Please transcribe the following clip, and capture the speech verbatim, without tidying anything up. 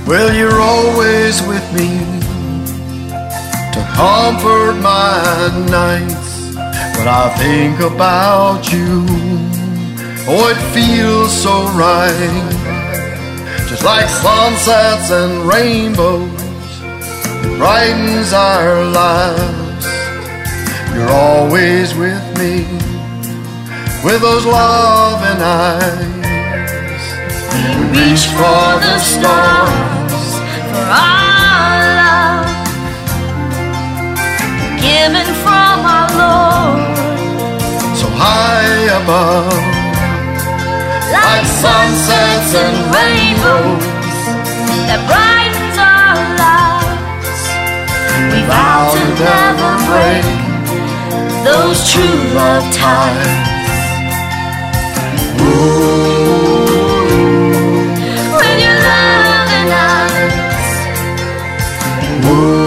Well, you're always with me to comfort my nights. When I think about you, oh, it feels so right. Just like sunsets and rainbows, it brightens our lives. You're always with me, with those loving eyes. We reach for the stars for our love, given from our Lord, so high above, like sunsets and rainbows that brightens our lives. We vow to never break those true love ties. With your loving eyes.